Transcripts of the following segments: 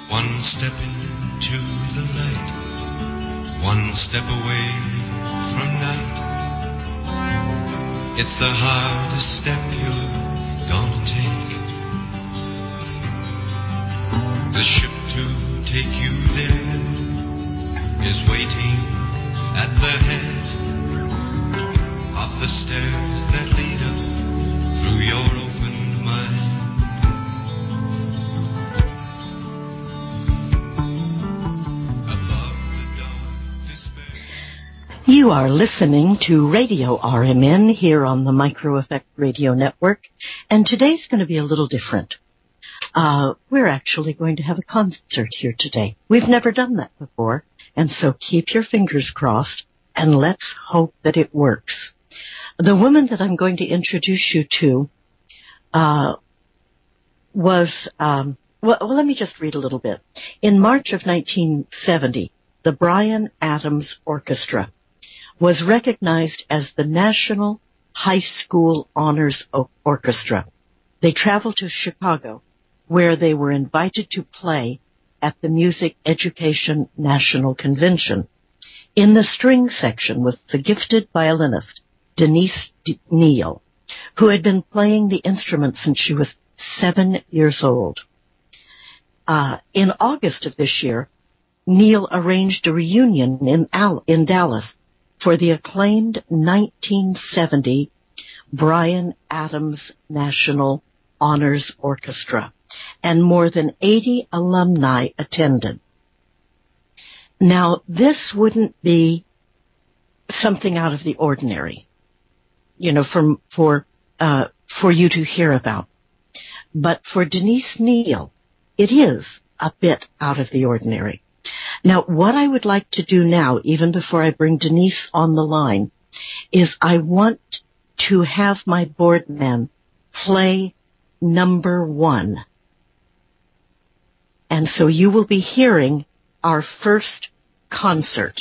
One step into the light, one step away from night. It's the hardest step you're gonna take. The ship to take you there is waiting at the head of the stairs that lead up through your opened mind. You are listening to Radio RMN here on the Micro Effect Radio Network, and today's going to be a little different. We're actually going to have a concert here today. We've never done that before, and so keep your fingers crossed, and let's hope that it works. The woman that I'm going to introduce you to was, let me just read a little bit. In March of 1970, the Bryan Adams Orchestra was recognized as the National High School Honors Orchestra. They traveled to Chicago, where they were invited to play at the Music Education National Convention. In the string section was the gifted violinist, Denise Neal, who had been playing the instrument since she was 7 years old. In August of this year, Neal arranged a reunion in Dallas for the acclaimed 1970 Bryan Adams National Honors Orchestra, and more than 80 alumni attended. Now, this wouldn't be something out of the ordinary, for you to hear about. But for Denise Neal, it is a bit out of the ordinary. Now, what I would like to do now, even before I bring Denise on the line, is I want to have my board men play number 1. And so you will be hearing our first concert.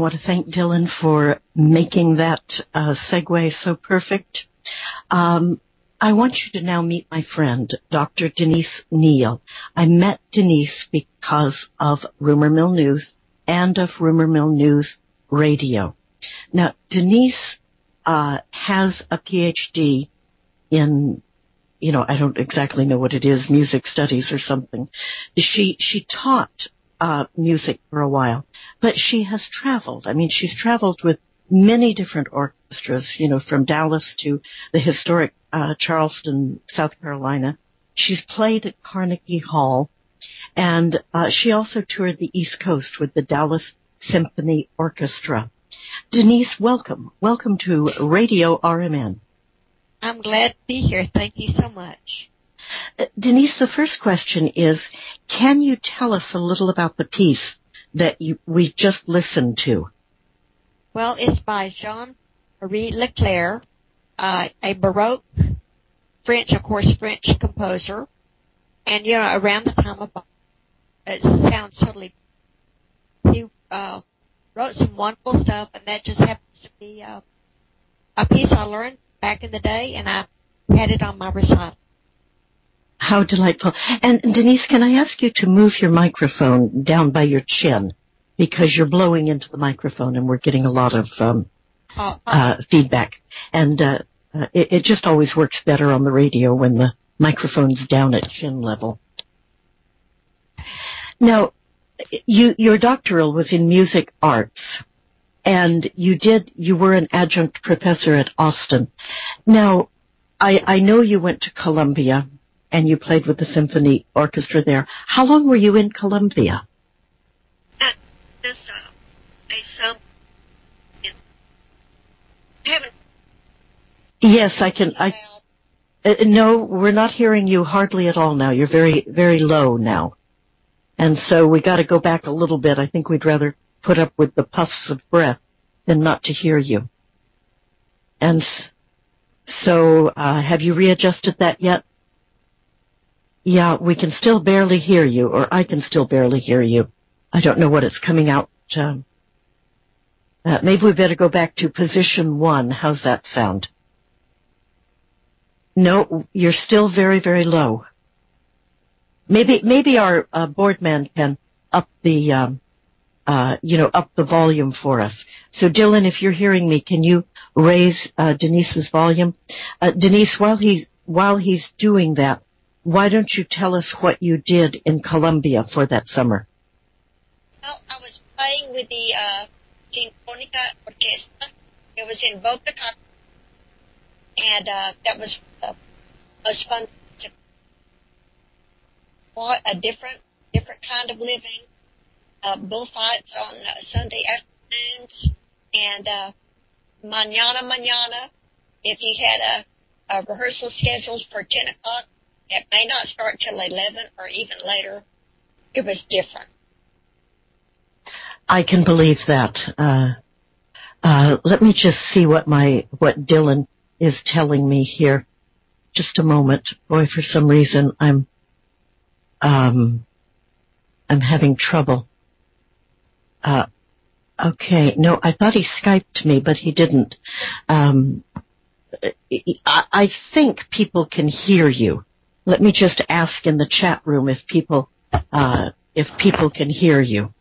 want to thank Dylan for making that segue so perfect. I want you to now meet my friend, Dr. Denise Neal. I met Denise because of Rumor Mill News and of Rumor Mill News Radio. Now, Denise has a PhD in, I don't exactly know what it is, music studies or something. She taught music for a while, but she has traveled. I mean, she's traveled with many different orchestras, from Dallas to the historic Charleston, South Carolina. She's played at Carnegie Hall, and she also toured the East Coast with the Dallas Symphony Orchestra. Denise, welcome. Welcome to Radio RMN. I'm glad to be here. Thank you so much. Denise, the first question is, can you tell us a little about the piece that we just listened to? Well, it's by Jean-Marie Leclerc, a Baroque French composer. And, around the time of, it sounds totally, he wrote some wonderful stuff, and that just happens to be a piece I learned back in the day, and I had it on my recital. How delightful. And Denise, can I ask you to move your microphone down by your chin? Because you're blowing into the microphone and we're getting a lot of feedback. And it just always works better on the radio when the microphone's down at chin level. Now, your doctoral was in music arts, and you were an adjunct professor at Austin. Now, I know you went to Columbia and you played with the symphony orchestra there. How long were you in Columbia? Yes, I can. No, we're not hearing you hardly at all now. You're very, very low now. And so we got to go back a little bit. I think we'd rather put up with the puffs of breath than not to hear you. And so, have you readjusted that yet? Yeah, we can still barely hear you, or I can still barely hear you. I don't know what it's coming out. Maybe we better go back to position 1. How's that sound? No, you're still very, very low. Maybe our board man can up the up the volume for us. So Dylan, if you're hearing me, can you raise Denise's volume? Denise, while he's doing that, why don't you tell us what you did in Columbia for that summer? Well, I was playing with the Sinfonica Orchestra. It was in Boca, and that was fun. A different kind of living. Bullfights on Sunday afternoons, and mañana. If you had a rehearsal scheduled for 10 o'clock, it may not start till 11 or even later. It was different. I can believe that. Let me just see what Dylan is telling me here. Just a moment. Boy, for some reason I'm having trouble. Okay. No, I thought he Skyped me, but he didn't. I think people can hear you. Let me just ask in the chat room if people can hear you.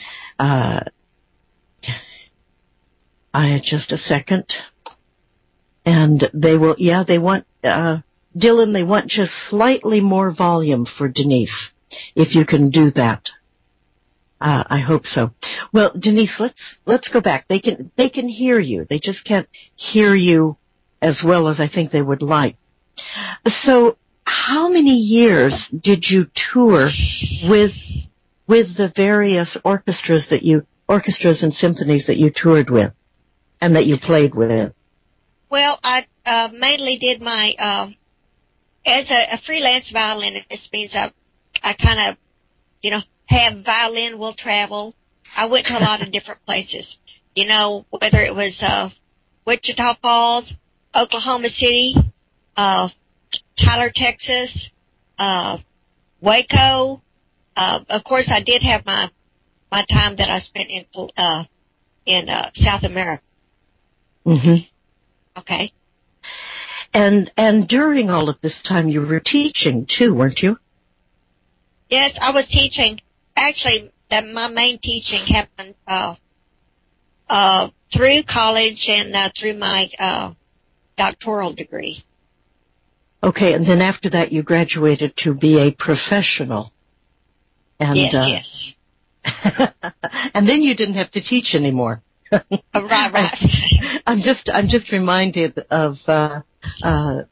Just a second. And they want, Dylan, they want just slightly more volume for Denise, if you can do that. I hope so. Well, Denise, let's go back. They can hear you. They just can't hear you as well as I think they would like. So, how many years did you tour with the various orchestras and symphonies that you toured with and that you played with? Well, I mainly did my as a freelance violinist. This means I kind of have violin will travel. I went to a lot of different places. Whether it was Wichita Falls, Oklahoma City, Tyler, Texas, Waco. Of course, I did have my time that I spent in in South America. Mm-hmm. Okay. And during all of this time, you were teaching too, weren't you? Yes, I was teaching. Actually, my main teaching happened through college and through my doctoral degree. Okay, and then after that, you graduated to be a professional. And, yes. And then you didn't have to teach anymore. Right. I'm just reminded of, I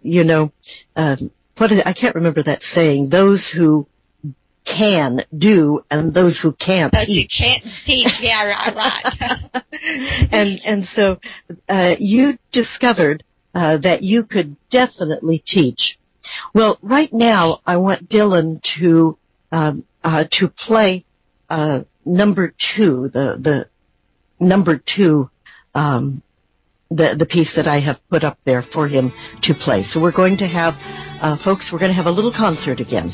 can't remember that saying, those who can do and those who can't those teach. Who can't teach, yeah, right. and so, you discovered, that you could definitely teach. Well, right now, I want Dylan to play, number 2, the number 2, the piece that I have put up there for him to play. So we're going to have, folks, we're going to have a little concert again.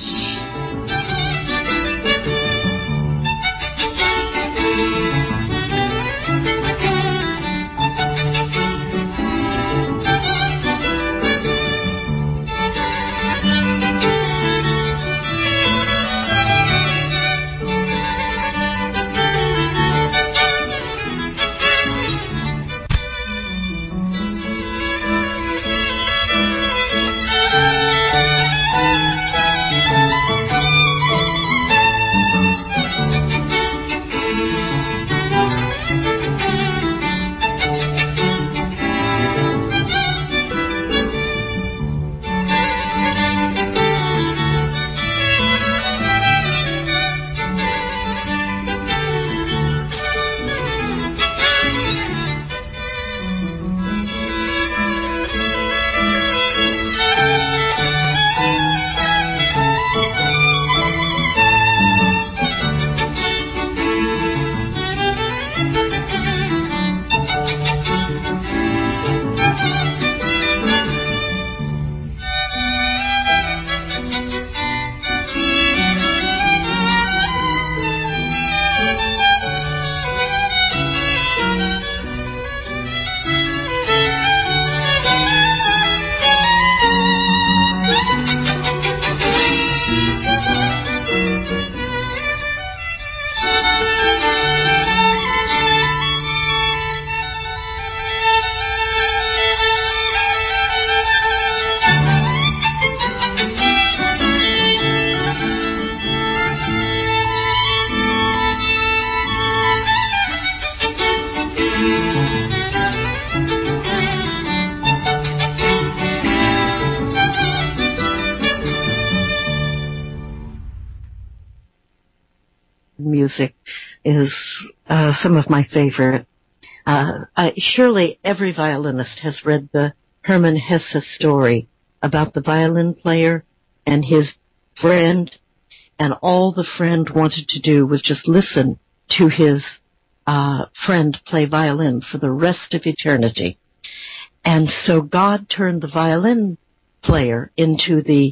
Music is some of my favorite. Surely every violinist has read the Hermann Hesse story about the violin player and his friend, and all the friend wanted to do was just listen to his friend play violin for the rest of eternity. And so God turned the violin player into the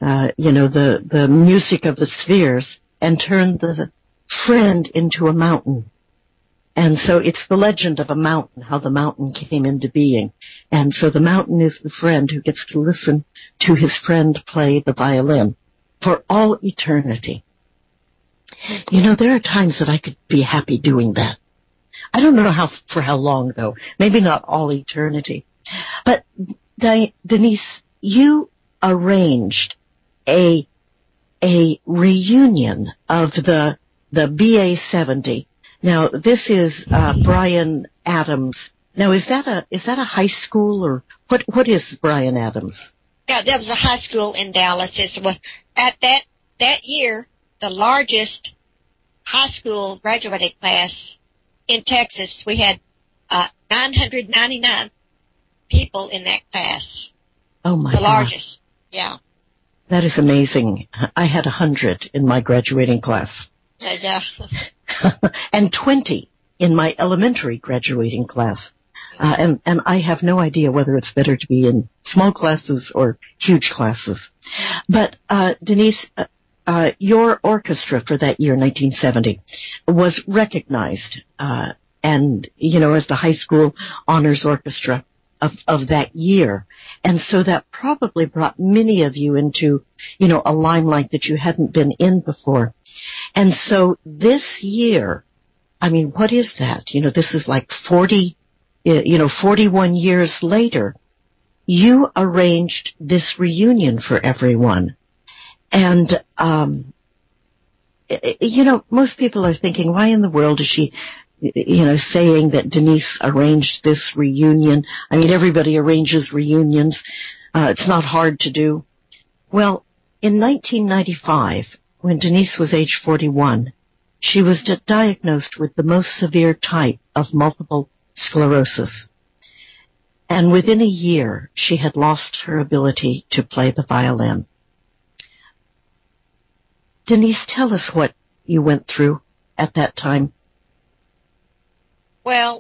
music of the spheres and turned the friend into a mountain. And so it's the legend of a mountain, how the mountain came into being. And so the mountain is the friend who gets to listen to his friend play the violin for all eternity. You know, there are times that I could be happy doing that. I don't know for how long, though. Maybe not all eternity. But, Denise, you arranged a reunion of the BA-70. Now, this is Bryan Adams. Now, is that a high school, or what is Bryan Adams? Yeah, that was a high school in Dallas. At that year, the largest high school graduating class in Texas. We had 999 people in that class. Oh my God. The largest, yeah. That is amazing. I had 100 in my graduating class. And 20 in my elementary graduating class. And I have no idea whether it's better to be in small classes or huge classes. But, Denise, your orchestra for that year, 1970, was recognized, and, as the high school honors orchestra of that year. And so that probably brought many of you into, a limelight that you hadn't been in before. And so this year, what is that? This is like 41 years later, you arranged this reunion for everyone. And, most people are thinking, why in the world is she, saying that Denise arranged this reunion? Everybody arranges reunions. It's not hard to do. Well, in 1995, when Denise was age 41, she was diagnosed with the most severe type of multiple sclerosis. And within a year, she had lost her ability to play the violin. Denise, tell us what you went through at that time. Well,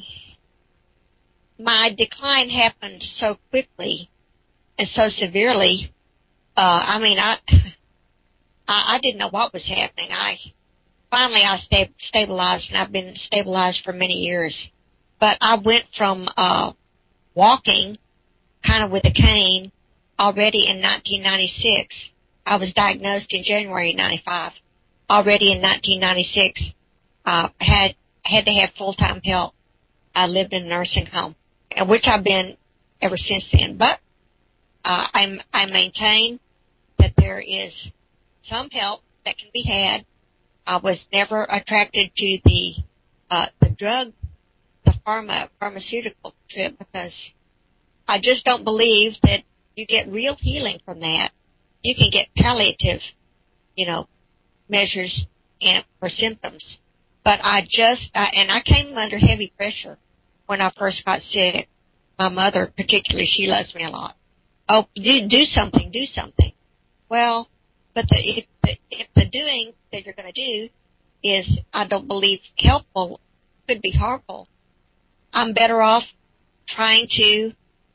my decline happened so quickly and so severely. I didn't know what was happening. I stabilized, and I've been stabilized for many years. But I went from walking kind of with a cane already in 1996. I was diagnosed in January 95. Already in 1996, had to have full-time help. I lived in a nursing home, which I've been ever since then. But I maintain that there is some help that can be had. I was never attracted to the drug, the pharmaceutical trip, because I just don't believe that you get real healing from that. You can get palliative, measures for symptoms. But I came under heavy pressure when I first got sick. My mother, particularly, she loves me a lot. Oh, do something. Well, but if the doing that you're going to do is, I don't believe, helpful, could be harmful, I'm better off trying to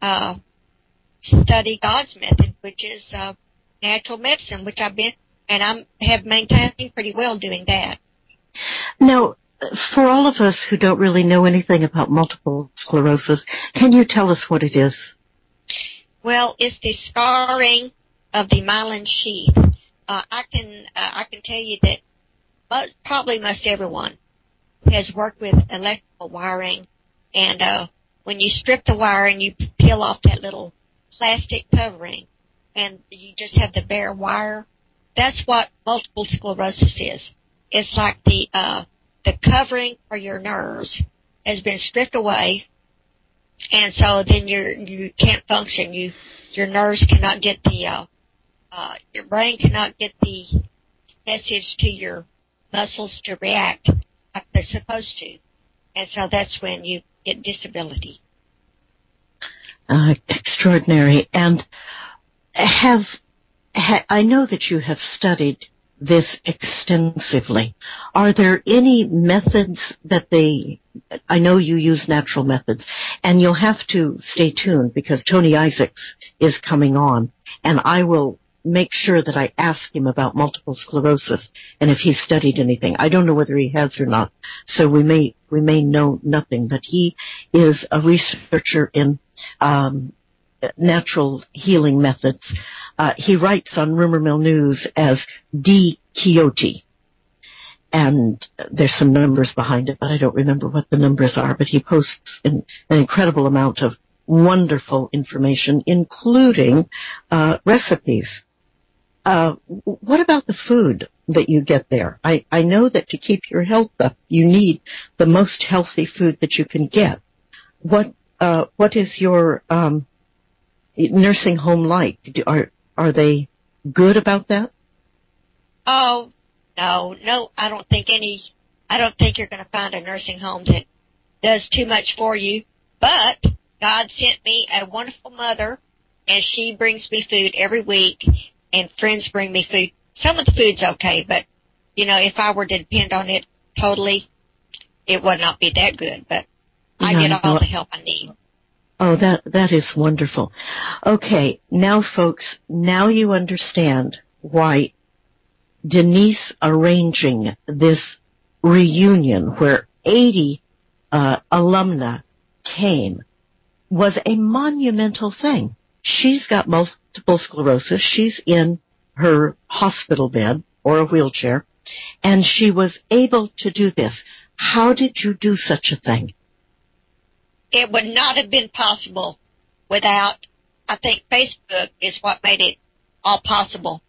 study God's method, which is natural medicine, which I've been, and I have maintained pretty well doing that. Now, for all of us who don't really know anything about multiple sclerosis, can you tell us what it is? Well, it's the scarring of the myelin sheath. I can tell you that probably most everyone has worked with electrical wiring, and when you strip the wire and you peel off that little plastic covering, and you just have the bare wire, that's what multiple sclerosis is. It's like the covering for your nerves has been stripped away, and so then you can't function. Your nerves cannot get your brain cannot get the message to your muscles to react like they're supposed to, and so that's when you get disability. Extraordinary. And I know that you have studied this extensively. Are there any methods that I know you use natural methods, and you'll have to stay tuned because Tony Isaacs is coming on, and I will make sure that I ask him about multiple sclerosis and if he's studied anything. I don't know whether he has or not, so we may know nothing, but he is a researcher in natural healing methods. He writes on Rumor Mill News as D. Quixote. And there's some numbers behind it, but I don't remember what the numbers are, but he posts an incredible amount of wonderful information, including recipes. What about the food that you get there? I know that to keep your health up, you need the most healthy food that you can get. What is your nursing home like? Are they good about that? Oh, no, I don't think you're going to find a nursing home that does too much for you, but God sent me a wonderful mother, and she brings me food every week, and friends bring me food. Some of the food's okay, but, if I were to depend on it totally, it would not be that good, but I get all the help I need. Oh, that is wonderful. Okay, now folks, now you understand why Denise arranging this reunion where 80 alumna came was a monumental thing. She's got multiple sclerosis. She's in her hospital bed or a wheelchair, and she was able to do this. How did you do such a thing? It would not have been possible without, I think Facebook is what made it all possible.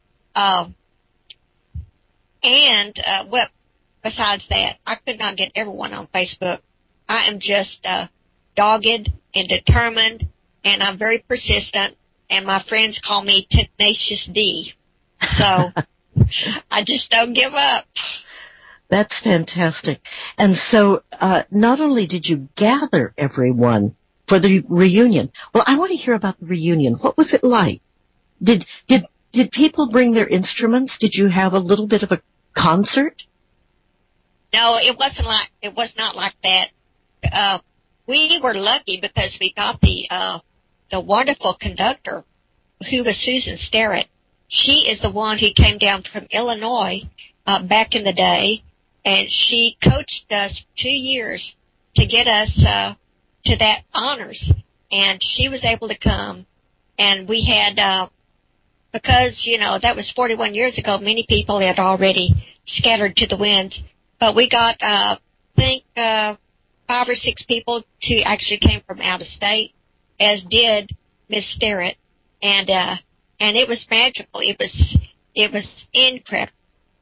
Besides that, I could not get everyone on Facebook. I am just dogged and determined, and I'm very persistent, and my friends call me Tenacious D. So I just don't give up. That's fantastic. And so not only did you gather everyone for the reunion, well, I want to hear about the reunion. What was it like? Did people bring their instruments? Did you have a little bit of a concert? No, it was not like that. We were lucky because we got the wonderful conductor who was Susan Sterrett. She is the one who came down from Illinois back in the day, and she coached us for 2 years to get us to that honors. And she was able to come, and we had because that was 41 years ago. Many people had already scattered to the winds, but we got I think 5 or 6 people who actually came from out of state, as did Miss Sterrett, and it was magical. It was incredible.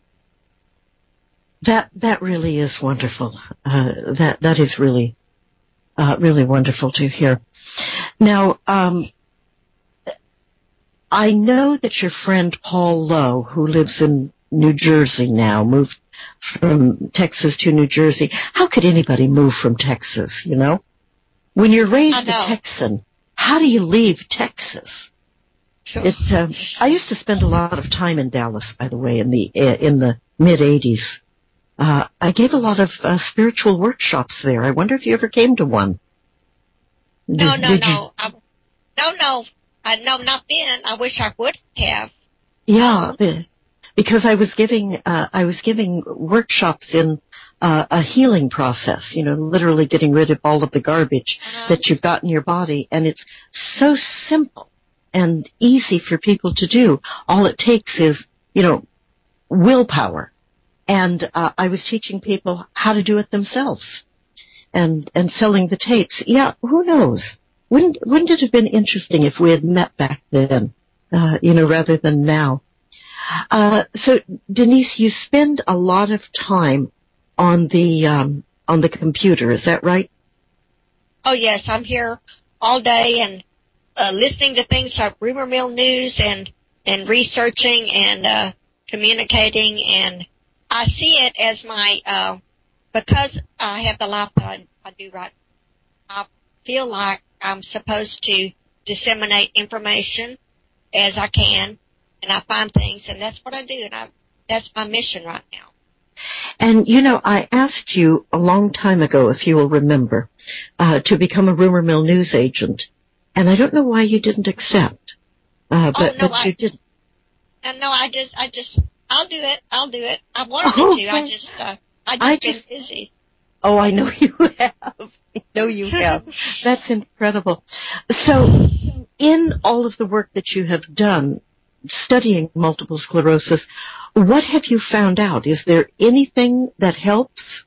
That really is wonderful. That is really wonderful to hear. Now, I know that your friend Paul Lowe, who lives in New Jersey now, moved from Texas to New Jersey. How could anybody move from Texas, When you're raised a Texan, how do you leave Texas? Sure. I used to spend a lot of time in Dallas, by the way, in the mid-'80s. I gave a lot of spiritual workshops there. I wonder if you ever came to one. No, not then. I wish I would have. Yeah, because I was giving workshops in a healing process, literally getting rid of all of the garbage that you've got in your body, and it's so simple and easy for people to do. All it takes is, willpower. And I was teaching people how to do it themselves and selling the tapes. Yeah, who knows? Wouldn't it have been interesting if we had met back then, rather than now? So Denise, you spend a lot of time on the computer, is that right? Oh yes, I'm here all day and listening to things like Rumor Mill News and researching and communicating, and I see it as my because I have the life that I do right. I feel like I'm supposed to disseminate information as I can, and I find things, and that's what I do, and that's my mission right now. And, I asked you a long time ago, if you will remember, to become a Rumor Mill News agent, and I don't know why you didn't accept, but you didn't. No, I'll do it. I wanted to. I just been busy. Oh, I know you have. That's incredible. So, in all of the work that you have done, studying multiple sclerosis, what have you found out? Is there anything that helps?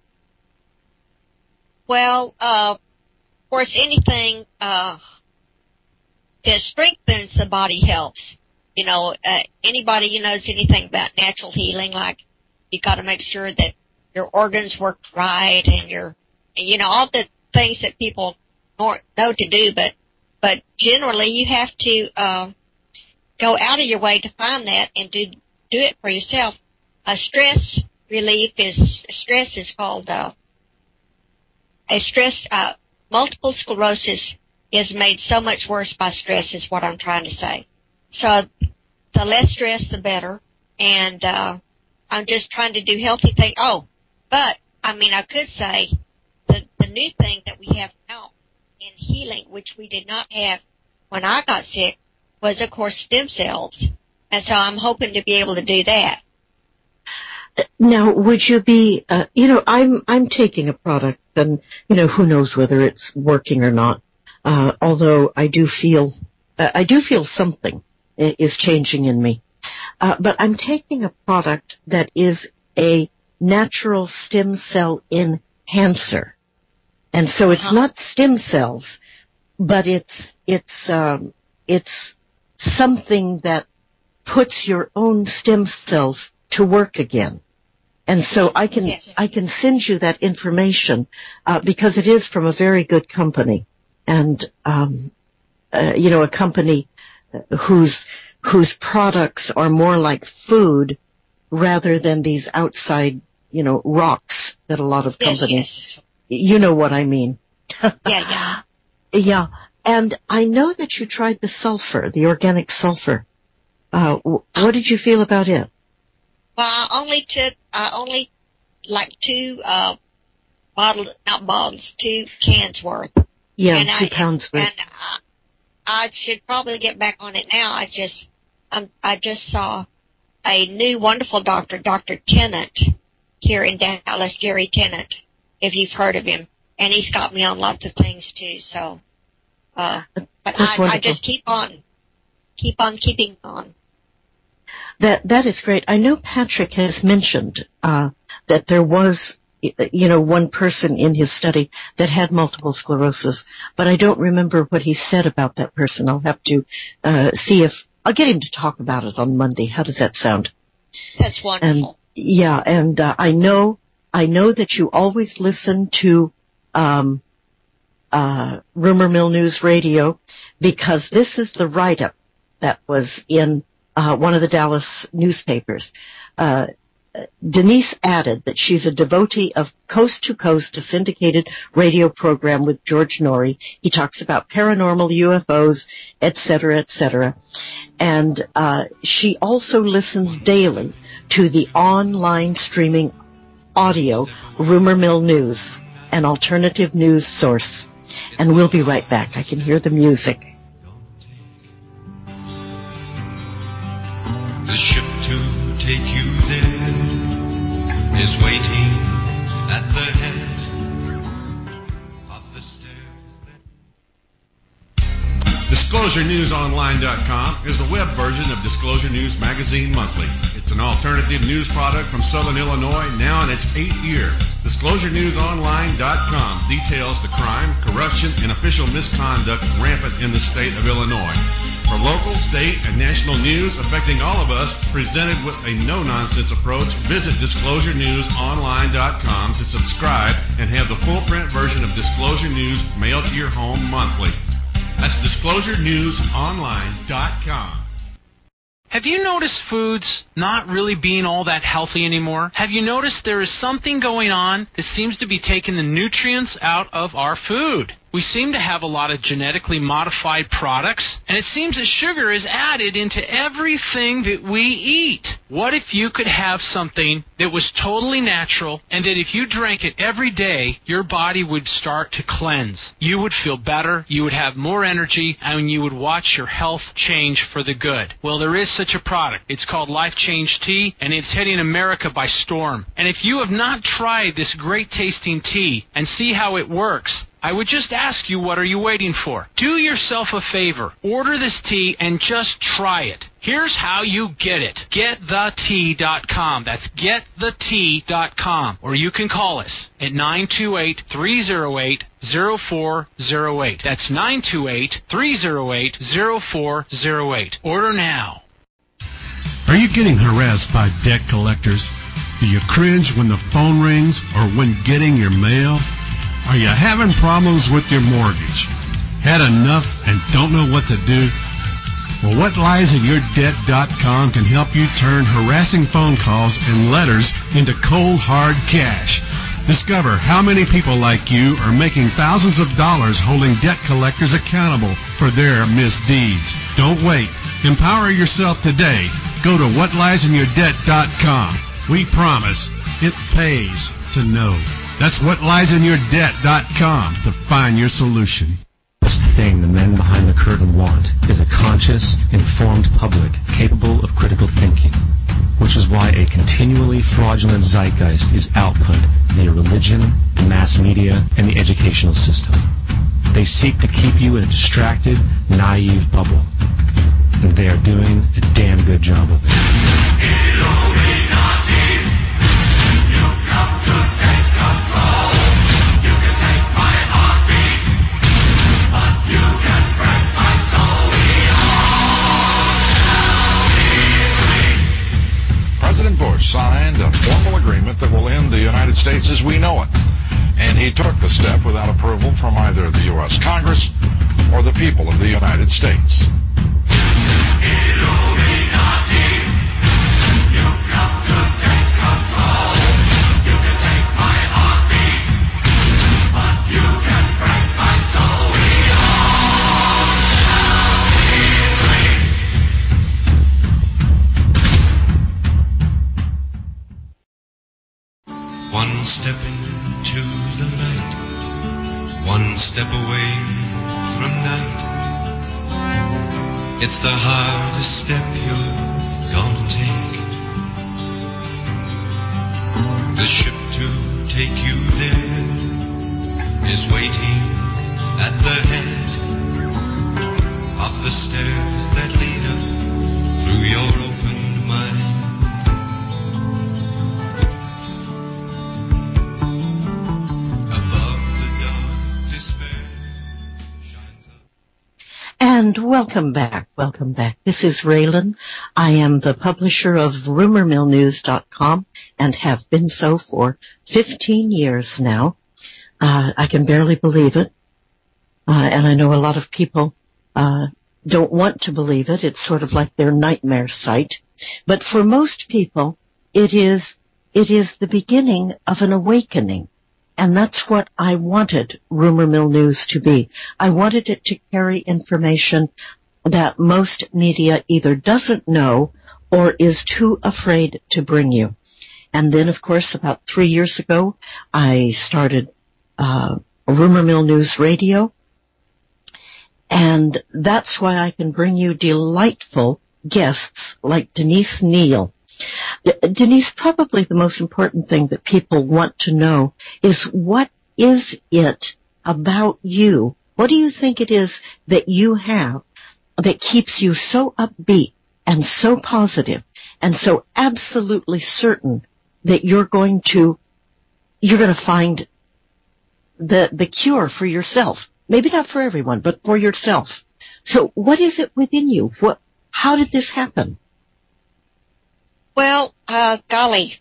Well, of course, anything that strengthens the body helps. Anybody who knows anything about natural healing, like you got to make sure that your organs work right and all the things that people know to do, but generally you have to go out of your way to find that and do it for yourself. Stress relief is called multiple sclerosis is made so much worse by stress is what I'm trying to say. So the less stress, the better. And I'm just trying to do healthy things. Oh, but, I could say the new thing that we have now in healing, which we did not have when I got sick, was, of course, stem cells. And so I'm hoping to be able to do that. Now, would you be, I'm taking a product and, who knows whether it's working or not. Although I do feel something is changing in me. But I'm taking a product that is a natural stem cell enhancer. And so it's not stem cells, but it's something that puts your own stem cells to work again. And so I can send you that information, because it is from a very good company. And, a company whose products are more like food rather than these outside, rocks that a lot of companies, you know what I mean. Yeah. Yeah. And I know that you tried the sulfur, the organic sulfur. What did you feel about it? Well, I only like 2 2 cans worth. Yeah, and 2 pounds worth. And I should probably get back on it now. I just saw a new wonderful doctor, Dr. Tennant, here in Dallas, Jerry Tennant, if you've heard of him. And he's got me on lots of things too, so, but I just keep on keeping on. That is great. I know Patrick has mentioned, that there was, one person in his study that had multiple sclerosis, but I don't remember what he said about that person. I'll have to, see if, I'll get him to talk about it on Monday. How does that sound? That's wonderful. And I know that you always listen to, Rumor Mill News Radio, because this is the write-up that was in, one of the Dallas newspapers. Denise added that she's a devotee of Coast to Coast, a syndicated radio program with George Norrie. He talks about paranormal, UFOs, etc., etc. And she also listens daily to the online streaming audio Rumor Mill News, an alternative news source. And we'll be right back. I can hear the music. The ship to take you there is waiting at the head of the stairs. DisclosureNewsOnline.com is the web version of Disclosure News Magazine Monthly. It's an alternative news product from Southern Illinois, now in its 8th year. DisclosureNewsOnline.com details the crime, corruption, and official misconduct rampant in the state of Illinois. For local, state, and national news affecting all of us, presented with a no-nonsense approach, visit DisclosureNewsOnline.com to subscribe and have the full print version of Disclosure News mailed to your home monthly. That's DisclosureNewsOnline.com. Have you noticed foods not really being all that healthy anymore? Have you noticed there is something going on that seems to be taking the nutrients out of our food? We seem to have a lot of genetically modified products, and it seems that sugar is added into everything that we eat. What if you could have something that was totally natural, and that if you drank it every day, your body would start to cleanse? You would feel better, you would have more energy, and you would watch your health change for the good. Well, there is such a product. It's called Life Change Tea, and it's hitting America by storm. And if you have not tried this great tasting tea and see how it works, I would just ask you, what are you waiting for? Do yourself a favor. Order this tea and just try it. Here's how you get it. GetTheTea.com. That's GetTheTea.com. Or you can call us at 928-308-0408. That's 928-308-0408. Order now. Are you getting harassed by debt collectors? Do you cringe when the phone rings or when getting your mail? Are you having problems with your mortgage? Had enough and don't know what to do? Well, WhatLiesInYourDebt.com can help you turn harassing phone calls and letters into cold, hard cash. Discover how many people like you are making thousands of dollars holding debt collectors accountable for their misdeeds. Don't wait. Empower yourself today. Go to WhatLiesInYourDebt.com. We promise it pays to know. That's WhatLiesInYourDebt.com to find your solution. The thing the men behind the curtain want is a conscious, informed public capable of critical thinking. which is why a continually fraudulent zeitgeist is output via religion, the mass media, and the educational system. They seek to keep you in a distracted, naive bubble. And they are doing a damn good job of it. Illuminati, you come to take control. You can take my heartbeat, but you can break my soul. We all shall be free. President Bush signed a formal agreement that will end the United States as we know it. And he took the step without approval from either the U.S. Congress or the people of the United States. Illuminati, you come to take control. You can take my heartbeat, but you can break my soul. We all shall be free. One step into the light, one step away from night. It's the hardest step you're gonna take. The ship to take you there is waiting at the head of the stairs that lead up through your opened mind. And welcome back. This is Raylan. I am the publisher of RumorMillNews.com and have been so for 15 years now. I can barely believe it. And I know a lot of people don't want to believe it. It's sort of like their nightmare site. But for most people, it is the beginning of an awakening. And that's what I wanted Rumor Mill News to be. I wanted it to carry information that most media either doesn't know or is too afraid to bring you. And then, of course, about 3 years ago, I started Rumor Mill News Radio. And that's why I can bring you delightful guests like Denise Neal. Denise, probably the most important thing that people want to know is, what is it about you? What do you think it is that you have that keeps you so upbeat and so positive and so absolutely certain that you're going to find the cure for yourself? Maybe not for everyone, but for yourself. So what is it within you? How did this happen? Well, golly,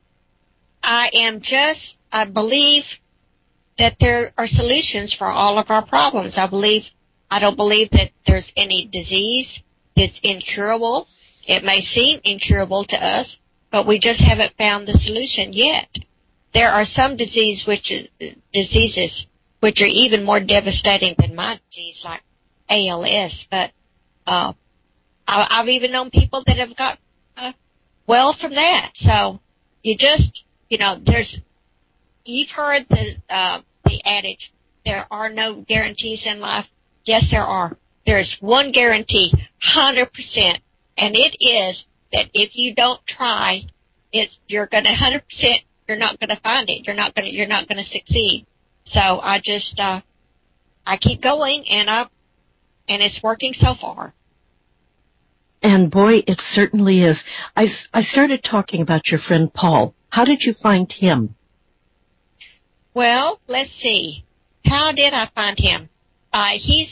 I believe that there are solutions for all of our problems. I don't believe that there's any disease that's incurable. It may seem incurable to us, but we just haven't found the solution yet. There are some diseases which are even more devastating than my disease, like ALS, but I've even known people that have got well from that. So you've heard the adage, there are no guarantees in life. Yes, there are. There's one guarantee, 100%, and it is that if you don't try, you're not going to find it. You're not going to succeed. So I keep going, and it's working so far. And boy, it certainly is. I started talking about your friend Paul. How did you find him? Well, let's see. How did I find him? He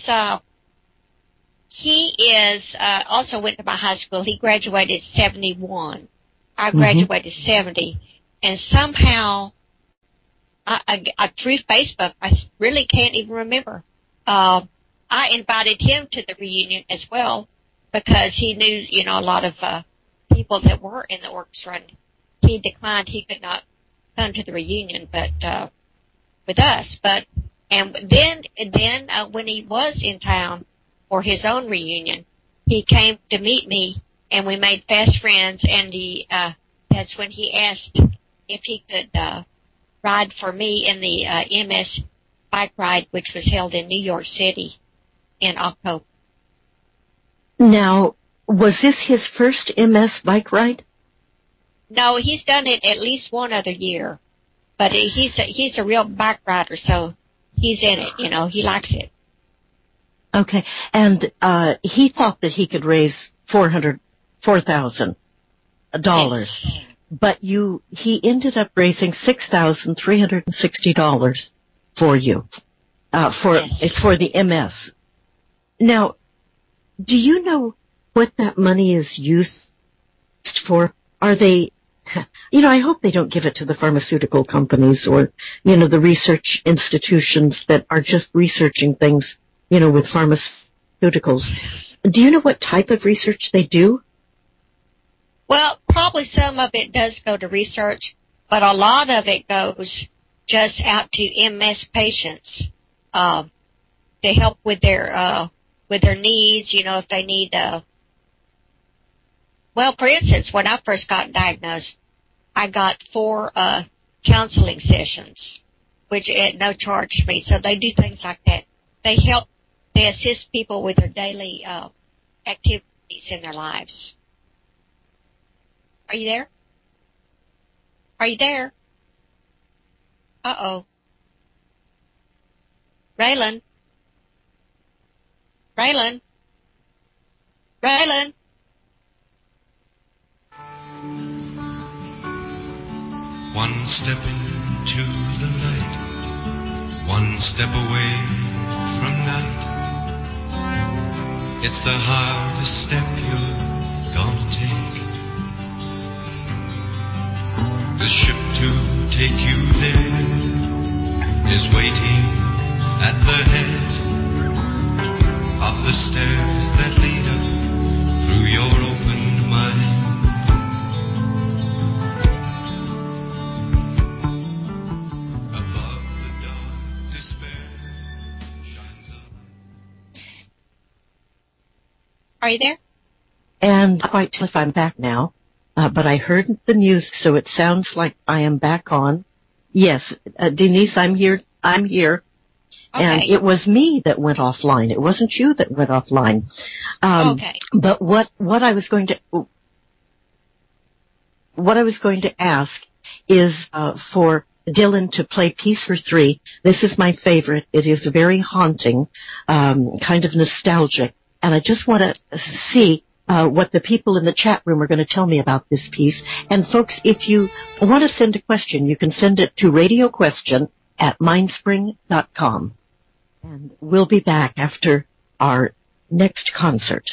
also went to my high school. He graduated 71. I graduated 70. And somehow, through Facebook, I really can't even remember. I invited him to the reunion as well, because he knew, a lot of people that were in the orchestra. And he declined; he could not come to the reunion, but with us. And then when he was in town for his own reunion, he came to meet me, and we made fast friends. And that's when he asked if he could ride for me in the MS bike ride, which was held in New York City in October. Now, was this his first MS bike ride? No, he's done it at least one other year. But he's a real backwriter, so he's in it, he likes it. Okay. And he thought that he could raise $4,000. Yes. But he ended up raising $6,360 for you, for the MS. Now, do you know what that money is used for? Are they, I hope they don't give it to the pharmaceutical companies or, the research institutions that are just researching things, with pharmaceuticals. Do you know what type of research they do? Well, probably some of it does go to research, but a lot of it goes just out to MS patients to help with their needs. If they need. Well, for instance, when I first got diagnosed, I got 4 counseling sessions, which at no charge to me. So they do things like that. They assist people with their daily activities in their lives. Are you there? Are you there? Uh-oh. Raylan? Raylan? Raylan? One step into the light, one step away from night. It's the hardest step you're gonna take. The ship to take you there is waiting at the head of the stairs that lead up through your opened mind. Above the dark despair shines a light. Are you there? And quite if I'm back now. But I heard the music, so it sounds like I am back on. Yes, Denise, I'm here. Okay. And it was me that went offline. It wasn't you that went offline. Okay. But what I was going to ask is for Dylan to play Piece for 3. This is my favorite. It is very haunting, kind of nostalgic, and I just want to see what the people in the chat room are going to tell me about this piece. And folks, if you want to send a question, you can send it to radioquestion@mindspring.com. And we'll be back after our next concert.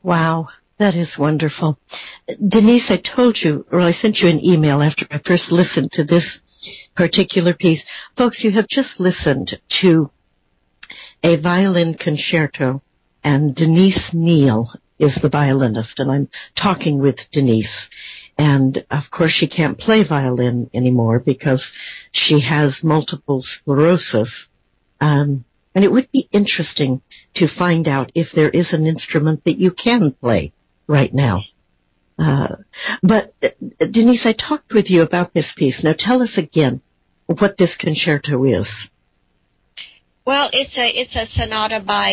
Wow, that is wonderful. Denise, I told you, or I sent you an email after I first listened to this particular piece. Folks, you have just listened to a violin concerto, and Denise Neal is the violinist, and I'm talking with Denise. And, of course, she can't play violin anymore because she has multiple sclerosis. And it would be interesting to find out if there is an instrument that you can play right now. But, Denise, I talked with you about this piece. Now tell us again what this concerto is. Well, it's a sonata by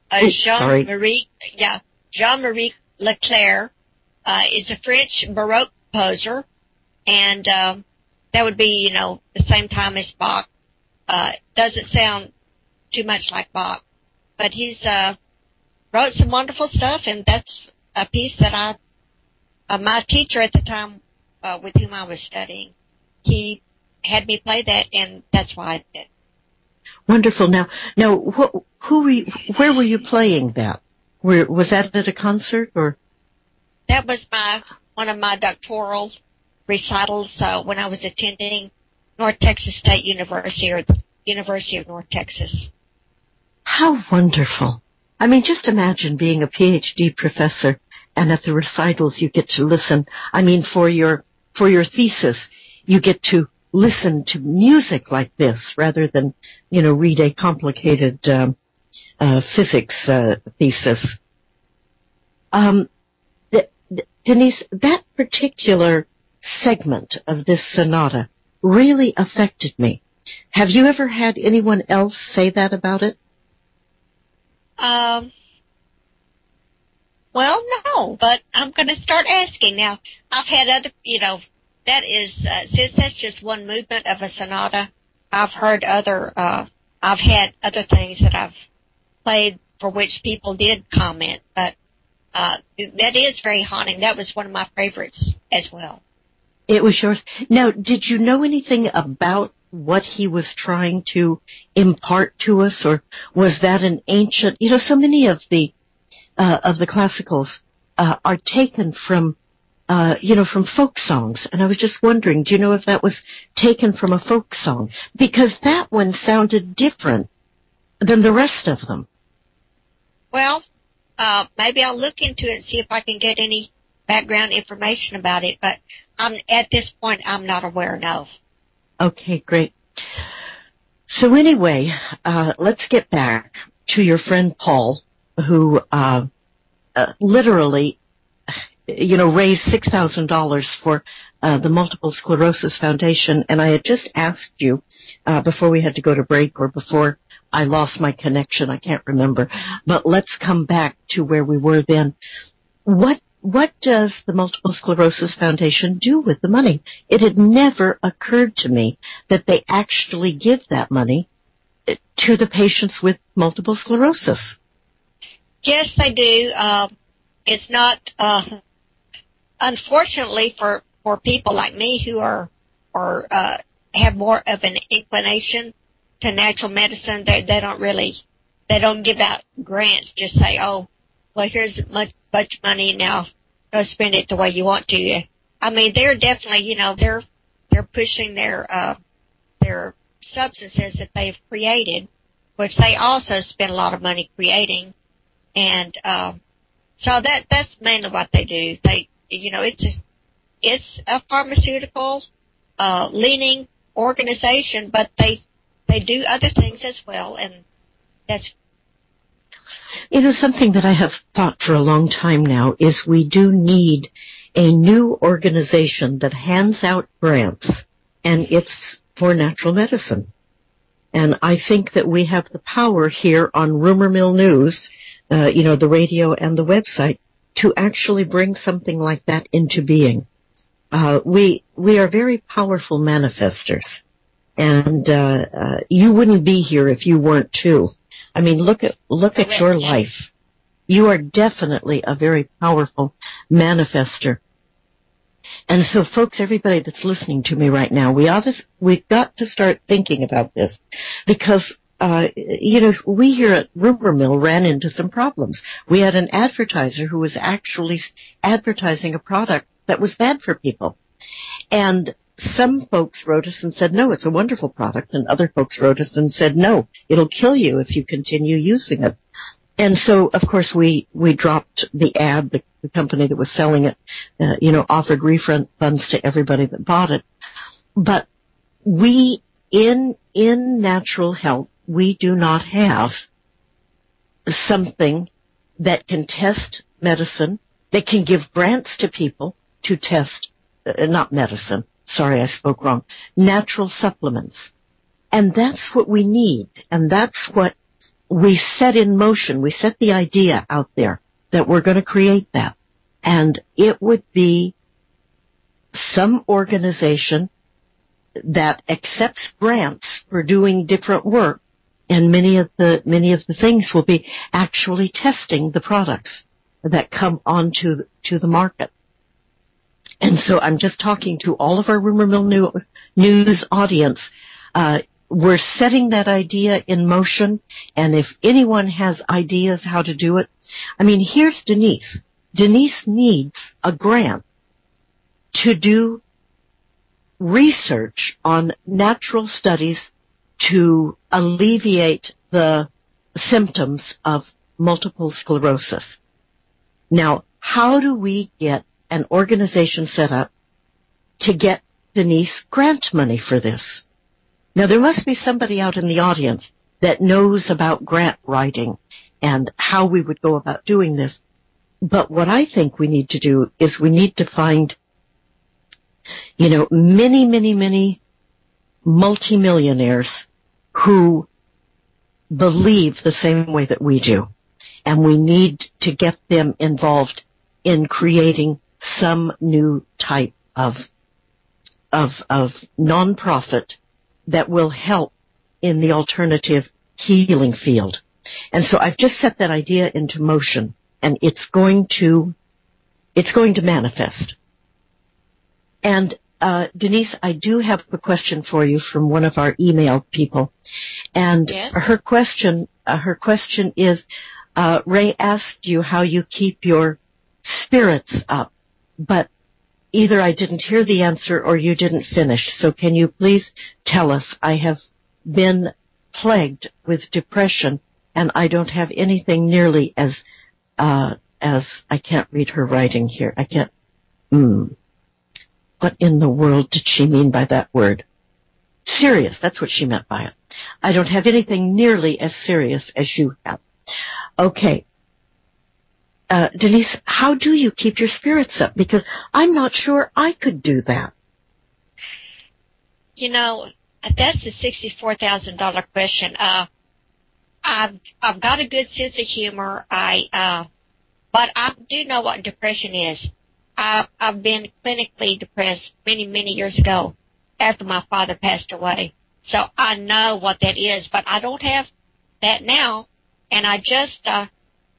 Jean-Marie Leclerc. Is a French Baroque composer, and that would be, the same time as Bach. Doesn't sound too much like Bach, but he's wrote some wonderful stuff, and that's a piece that my teacher at the time with whom I was studying, he had me play that, and that's why I did. Wonderful. Now, where were you playing that? Was that at a concert or? That was one of my doctoral recitals when I was attending North Texas State University, or the University of North Texas. How wonderful. I mean, just imagine being a PhD professor and at the recitals you get to listen. I mean, for your thesis, you get to listen to music like this rather than, read a complicated physics thesis. Denise, that particular segment of this sonata really affected me. Have you ever had anyone else say that about it? Well, no, but I'm going to start asking now. I've had other, that is, since that's just one movement of a sonata, I've had other things that I've played for which people did comment, but that is very haunting. That was one of my favorites as well. It was yours. Now, did you know anything about what he was trying to impart to us, or was that an ancient? So many of the classicals are taken from folk songs, and I was just wondering, do you know if that was taken from a folk song? Because that one sounded different than the rest of them. Well, maybe I'll look into it and see if I can get any background information about it, but at this point, I'm not aware, no. Okay, great. So anyway, let's get back to your friend Paul, who literally, raised $6,000 for the Multiple Sclerosis Foundation, and I had just asked you before we had to go to break or before I lost my connection, I can't remember, but let's come back to where we were then. What does the Multiple Sclerosis Foundation do with the money? It had never occurred to me that they actually give that money to the patients with multiple sclerosis. Yes, they do. It's not, unfortunately for people like me who are have more of an inclination to natural medicine, they don't give out grants, just say, oh, well, here's much money, now go spend it the way you want to. I mean, they're definitely, they're pushing their substances that they've created, which they also spend a lot of money creating. And, so that's mainly what they do. They, it's a pharmaceutical, leaning organization, but they do other things as well, and that's. Something that I have thought for a long time now is we do need a new organization that hands out grants, and it's for natural medicine. And I think that we have the power here on Rumor Mill News, the radio and the website, to actually bring something like that into being. We are very powerful manifestors, and you wouldn't be here if you weren't too. I mean, look at your life. You are definitely a very powerful manifester. And so, folks, everybody that's listening to me right now, we've got to start thinking about this, because we here at Rumor Mill ran into some problems. We had an advertiser who was actually advertising a product that was bad for people. And some folks wrote us and said, no, it's a wonderful product. And other folks wrote us and said, no, it'll kill you if you continue using it. And so, of course, we dropped the ad. The company that was selling it, offered refund funds to everybody that bought it. But we, in natural health, we do not have something that can test medicine, that can give grants to people to test, not medicine, sorry, I spoke wrong, natural supplements. And that's what we need, and that's what we set in motion. We set the idea out there that we're going to create that. And it would be some organization that accepts grants for doing different work, and many of the things will be actually testing the products that come onto the market. And so I'm just talking to all of our Rumor Mill News audience. We're setting that idea in motion, and if anyone has ideas how to do it, here's Denise. Denise needs a grant to do research on natural studies to alleviate the symptoms of multiple sclerosis. Now, how do we get an organization set up to get Denise grant money for this? Now, there must be somebody out in the audience that knows about grant writing and how we would go about doing this. But what I think we need to do is we need to find, many multimillionaires who believe the same way that we do. And we need to get them involved in creating some new type of nonprofit that will help in the alternative healing field. And so I've just set that idea into motion, and it's going to manifest. And Denise, I do have a question for you from one of our email people, and yes. her question is, Ray asked you how you keep your spirits up, but either I didn't hear the answer or you didn't finish. So can you please tell us? I have been plagued with depression, and I don't have anything nearly as I can't read her writing here. I can't. What in the world did she mean by that word? Serious. That's what she meant by it. I don't have anything nearly as serious as you have. Okay. Denise, how do you keep your spirits up? Because I'm not sure I could do that. That's the $64,000 question. I've got a good sense of humor. But I do know what depression is. I've been clinically depressed many, many years ago after my father passed away. So I know what that is, but I don't have that now. And I just, I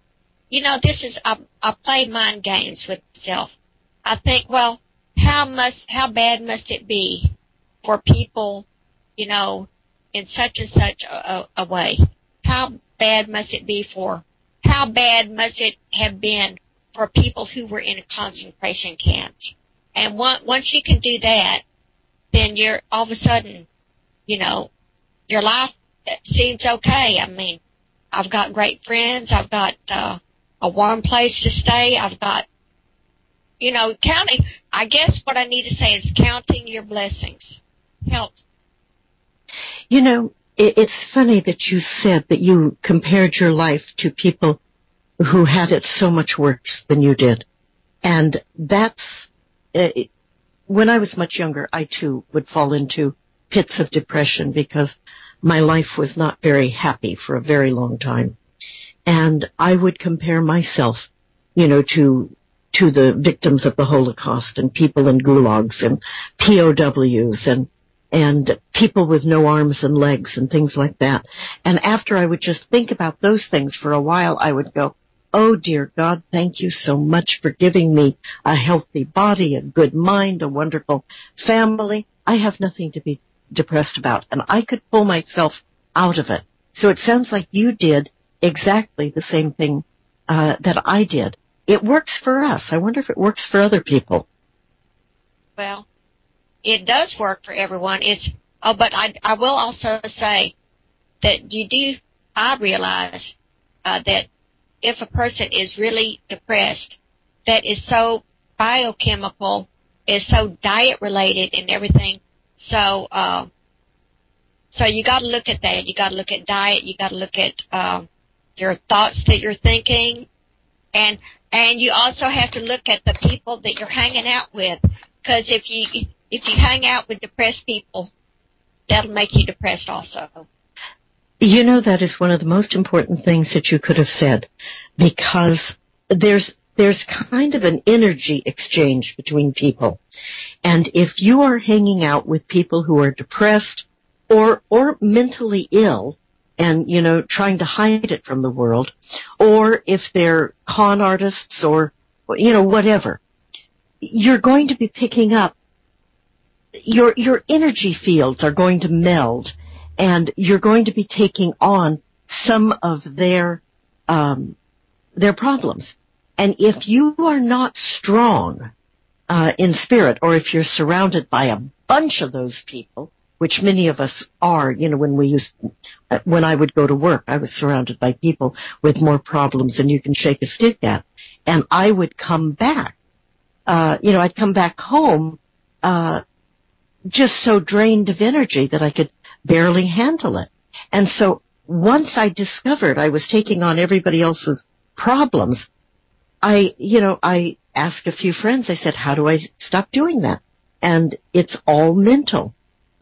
play mind games with myself. I think, well, how bad must it be for people, in such and such a way? How bad must it have been for people who were in concentration camps? And once you can do that, then you're all of a sudden, your life seems okay. I've got great friends. I've got a warm place to stay. I've got, counting. I guess what I need to say is counting your blessings helps. It's funny that you said that you compared your life to people who had it so much worse than you did. And that's, when I was much younger, I too would fall into pits of depression because my life was not very happy for a very long time. And I would compare myself, to the victims of the Holocaust and people in gulags and POWs and people with no arms and legs and things like that. And after I would just think about those things for a while, I would go, oh dear God, thank you so much for giving me a healthy body, a good mind, a wonderful family. I have nothing to be depressed about, and I could pull myself out of it. So it sounds like you did exactly the same thing that I did. It works for us. I wonder if it works for other people. Well, it does work for everyone. But I will also say that I realize that if a person is really depressed, that is so biochemical, is so diet related and everything. So you got to look at that. You got to look at diet. You got to look at your thoughts that you're thinking, and you also have to look at the people that you're hanging out with. Because if you hang out with depressed people, that'll make you depressed also. You know, that is one of the most important things that you could have said, because there's kind of an energy exchange between people. And if you are hanging out with people who are depressed or mentally ill and, you know, trying to hide it from the world, or if they're con artists or, you know, whatever, you're going to be picking up, your energy fields are going to meld, and you're going to be taking on some of their problems. And if you are not strong in spirit, or if you're surrounded by a bunch of those people, which many of us are, you know, when I would go to work, I was surrounded by people with more problems than you can shake a stick at. And I would come back, I'd come back home just so drained of energy that I could barely handle it. And so once I discovered I was taking on everybody else's problems, I asked a few friends, I said, how do I stop doing that? And it's all mental.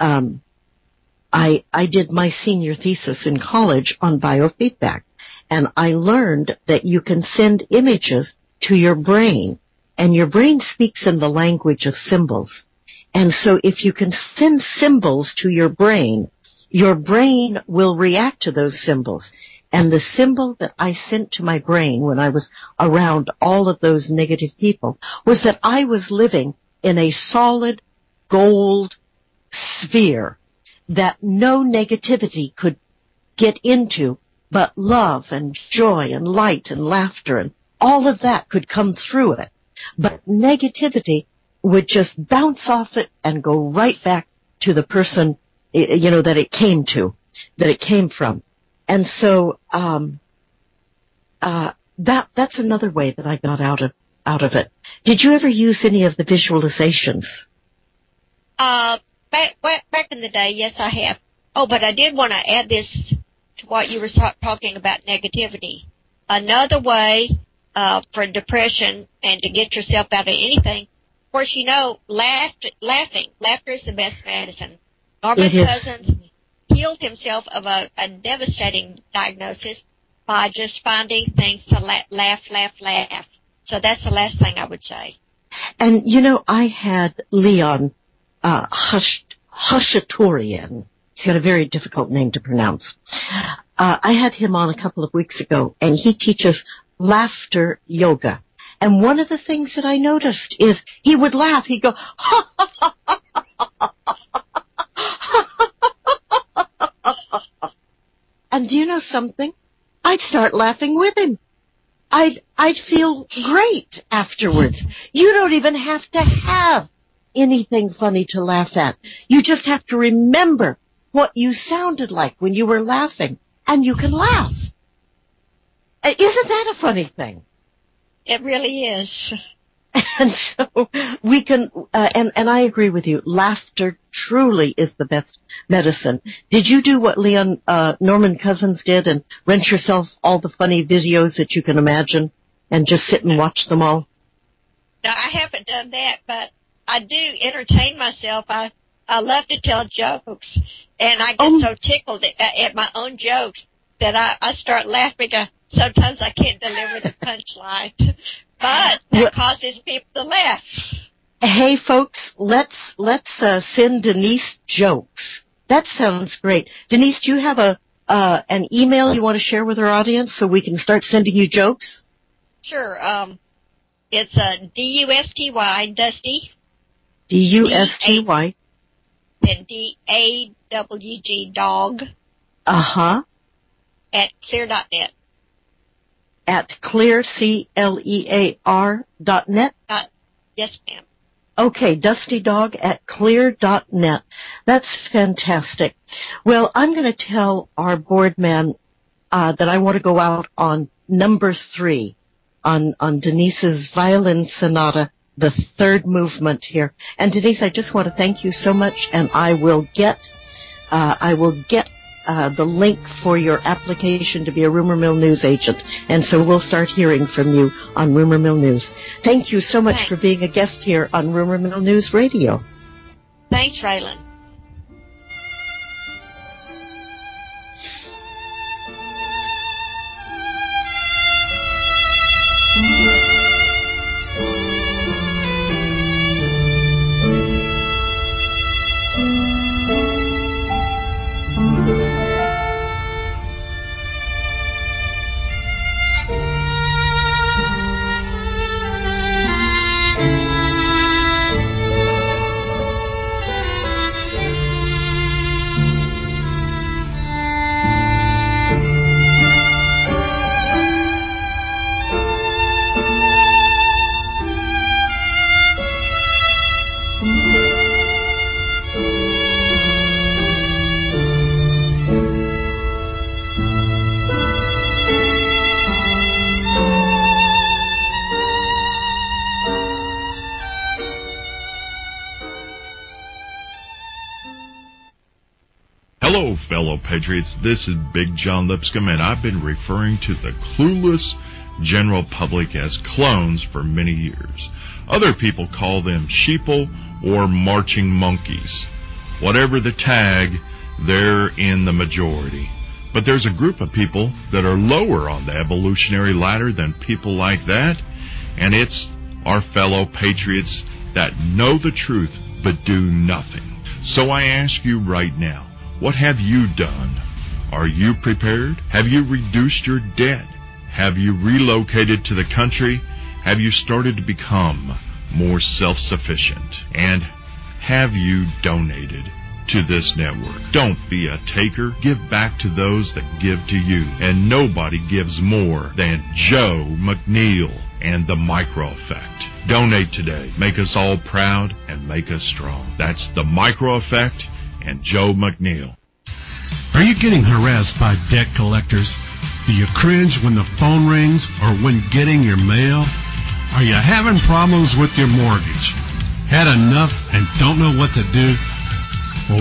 I did my senior thesis in college on biofeedback, and I learned that you can send images to your brain, and your brain speaks in the language of symbols. And so if you can send symbols to your brain will react to those symbols. And the symbol that I sent to my brain when I was around all of those negative people was that I was living in a solid gold sphere that no negativity could get into, but love and joy and light and laughter and all of that could come through it. But negativity would just bounce off it and go right back to the person, that it came from. And so, that's another way that I got out of it. Did you ever use any of the visualizations? Back in the day, yes, I have. Oh, but I did want to add this to what you were talking about, negativity. Another way for depression and to get yourself out of anything, of course, laughing. Laughter is the best medicine. Norman Cousins healed himself of a devastating diagnosis by just finding things to laugh. So that's the last thing I would say. And, I had Leon Khachaturian. He's got a very difficult name to pronounce. I had him on a couple of weeks ago, and he teaches laughter yoga. And one of the things that I noticed is he would laugh. He'd go, ha, ha, ha, ha, ha, ha, ha. And do you know something? I'd start laughing with him. I'd feel great afterwards. You don't even have to have anything funny to laugh at. You just have to remember what you sounded like when you were laughing, and you can laugh. Isn't that a funny thing? It really is. And so we can, and I agree with you, laughter truly is the best medicine. Did you do what Norman Cousins did and rent yourself all the funny videos that you can imagine and just sit and watch them all? No, I haven't done that, but I do entertain myself. I love to tell jokes, and I get so tickled at my own jokes that I start laughing. Sometimes I can't deliver the punchline, but that causes people to laugh. Hey, folks, let's send Denise jokes. That sounds great. Denise, do you have an email you want to share with our audience so we can start sending you jokes? Sure. It's DUSTY, Dusty. DUSTY. Then DAWG, dog. Uh-huh. at clear.net. At clear, CLEAR.net? Yes, ma'am. Okay, Dusty Dog at clear.net. That's fantastic. Well, I'm going to tell our board man that I want to go out on number 3 on Denise's violin sonata, the third movement here. And Denise, I just want to thank you so much, and I will get the link for your application to be a Rumor Mill News agent. And so we'll start hearing from you on Rumor Mill News. Thank you so much for being a guest here on Rumor Mill News Radio. Thanks, Raylan. Hello, fellow patriots. This is Big John Lipscomb, and I've been referring to the clueless general public as clones for many years. Other people call them sheeple or marching monkeys. Whatever the tag, they're in the majority. But there's a group of people that are lower on the evolutionary ladder than people like that, and it's our fellow patriots that know the truth but do nothing. So I ask you right now, what have you done? Are you prepared? Have you reduced your debt? Have you relocated to the country? Have you started to become more self-sufficient? And have you donated to this network? Don't be a taker. Give back to those that give to you. And nobody gives more than Joe McNeil and the Micro Effect. Donate today. Make us all proud and make us strong. That's the Micro Effect and Joe McNeil. Are you getting harassed by debt collectors? Do you cringe when the phone rings or when getting your mail? Are you having problems with your mortgage? Had enough and don't know what to do? Well,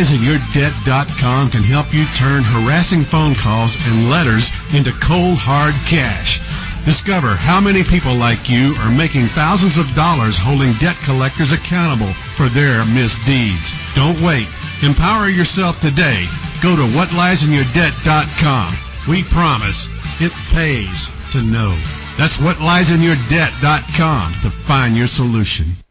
WhatLiesInYourDebt.com can help you turn harassing phone calls and letters into cold, hard cash. Discover how many people like you are making thousands of dollars holding debt collectors accountable for their misdeeds. Don't wait. Empower yourself today. Go to WhatLiesInYourDebt.com. We promise it pays to know. That's WhatLiesInYourDebt.com to find your solution.